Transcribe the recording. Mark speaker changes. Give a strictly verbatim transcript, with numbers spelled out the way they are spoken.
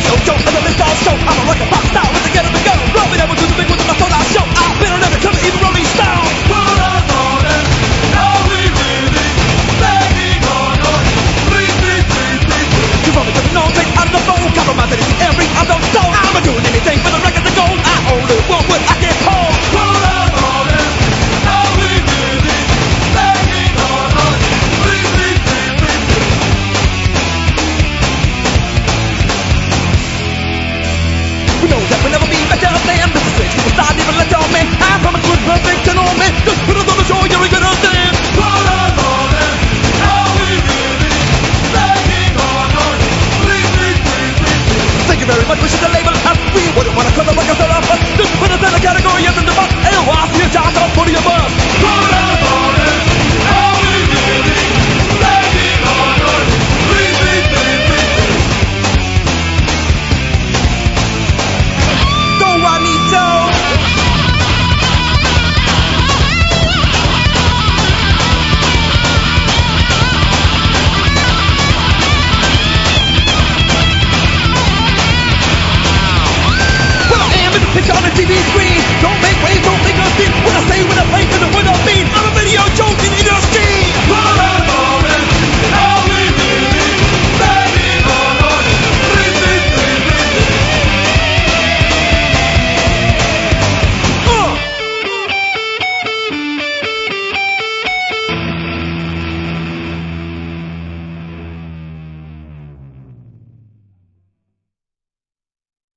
Speaker 1: radio show, as a list all show. I'm a rock and pop star with the get up and go. Roll me down with the big ones in my sold out show. I've been on every cover, even Rolling Stone.
Speaker 2: Put us on it, now we really begging on us. Please, please, please, please, please.
Speaker 1: You probably doesn't know, take out of the phone. Compromise anything, every other soul. I'm doing anything for the record to gold. I only want what I can hold.
Speaker 2: Put us on it, now we really begging on us. Please, please, please, please, please.
Speaker 1: We know that we'll never be better than this is it. You will start even let your man. I promise we're perfect and all man. Just put us on the show, you're a good understand.
Speaker 2: Put us on it, now we really begging on us. Please, please, please, please, please.
Speaker 1: Thank you very much, we should have labeled us. We wouldn't want to cut the records off us. Just put us in a category as in the box. And we'll see a job, so put your bus.